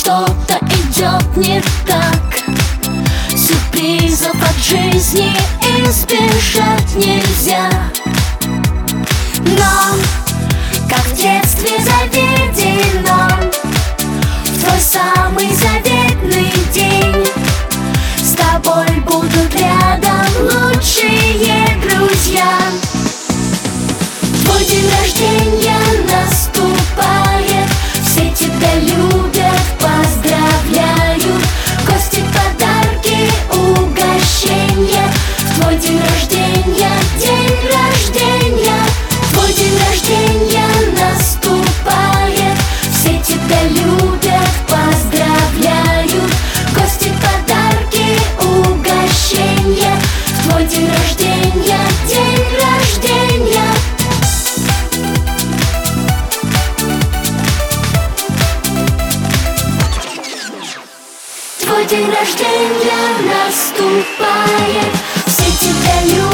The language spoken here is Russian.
что-то идет не так. Сюрпризов от жизни избежать нельзя. Но, как в детстве заведено, в твой самый заветный день с тобой будут рядом лучшие друзья. Твой день рождения наступает, все тебя любят, поздравляют. Гости, подарки, угощения. В твой день рождения, день рождения. Твой день рождения наступает, все тебя любят, поздравляют. Гости, подарки, угощения. В твой день рождения, день рождения. Твой день рождения наступает, все тебя любят.